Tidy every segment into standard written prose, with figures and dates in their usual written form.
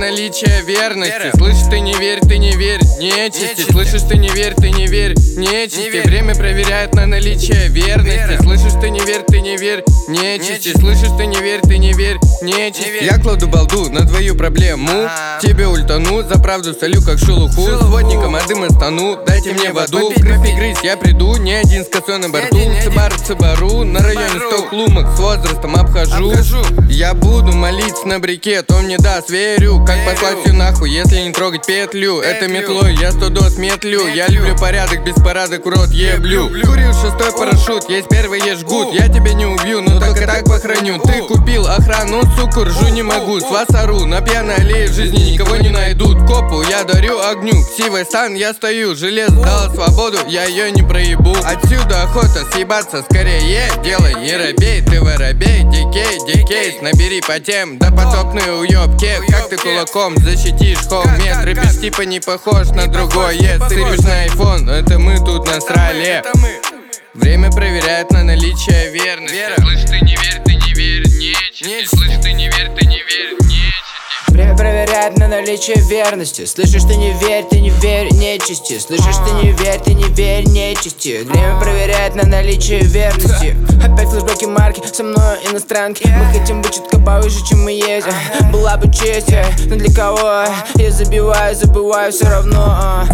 наличие верности. Слышишь, ты не верь нечисти. Слышишь, ты не верь нечисти. Время проверяет на наличие верности. Слышишь, ты не верь нечисти. Слышишь, ты не верь нечисти. Я кладу балду на твою проблему, тебе ультану, за правду солю как шелуху. С водником от дыма стану, дайте мне воду. В графе грызь я приду, не один с косой на борту. Цибару, на районе 100 клумок с возрастом обхожу. Я буду молиться на брикет, он мне даст, верю. Как послать всю нахуй, если не трогать петлю. Это метлой, я 100 доз метлю. Я люблю порядок, беспорядок в рот еблю. Курил 6-й парашют, есть первый, есть жгут. Я тебя не убью, но только так похороню. Ты купил охрану, суку, ржу не могу. С вас ору, на пьяной аллее в жизни никого не найдут. Копу я дарю огню, сивой стан я стою. Железо дало свободу, я ее не проебу. Отсюда охота съебаться скорее. Делай, не робей, ты воробей. Дикей, набери по тем допотопные уёбки. Как ты кулаком защитишь хоумет? Рэпишь типа не похож на другое. Сыпешь на айфон, это мы тут насрали. Время проверяет на наличие верности. Слышь, ты не верь нечисти. Слышь, ты не верь нечисти. Время проверяет на наличие верности. Слышишь, ты не верь нечисти. Слышишь, ты не верь нечисти. Время проверяет на наличие верности. Опять флешбеки марки, со мной иностранки. Мы хотим быть чутка повыше, чем мы есть. Была бы честь, но для кого? Я забываю все равно.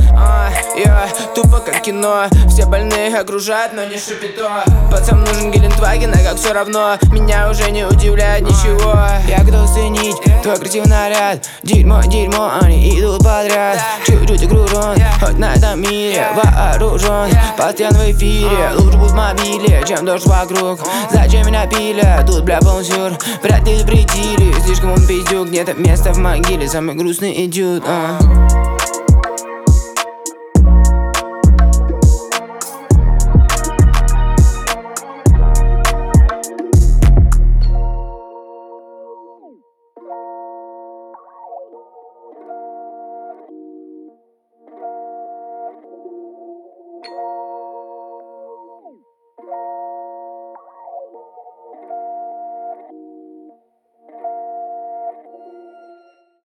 Я тупо как кино. Все больные окружают, но не шипито. Пацан нужен Гелендваген, а как все равно меня уже не удивляет ничего. Я готов оценить твой красивый наряд. Дерьмо, они идут подряд. Чуть-чуть окружен, хоть на этом мире вооружен. Постоянно в эфире, лучше будь в мобиле, чем дождь вокруг. Зачем меня пилят? Тут бля полсюр. Вряд ли запретили, слишком он пиздюк. Нет места в могиле, самый грустный идиот.